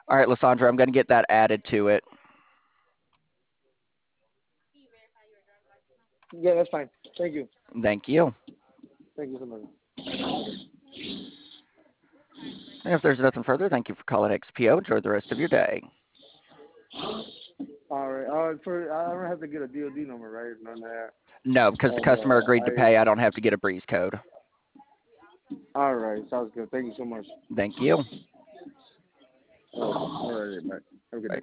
All right, Lysandra, I'm going to get that added to it. Yeah, that's fine. Thank you. Thank you. Thank you so much. And if there's nothing further, thank you for calling XPO. Enjoy the rest of your day. All right. For I don't have to get a DOD number, right? None of that. No, because the And customer agreed to I. pay, I don't have to get a breeze code. All right. Sounds good. Thank you so much. Thank you. All right. Bye. Have a good Bye. day.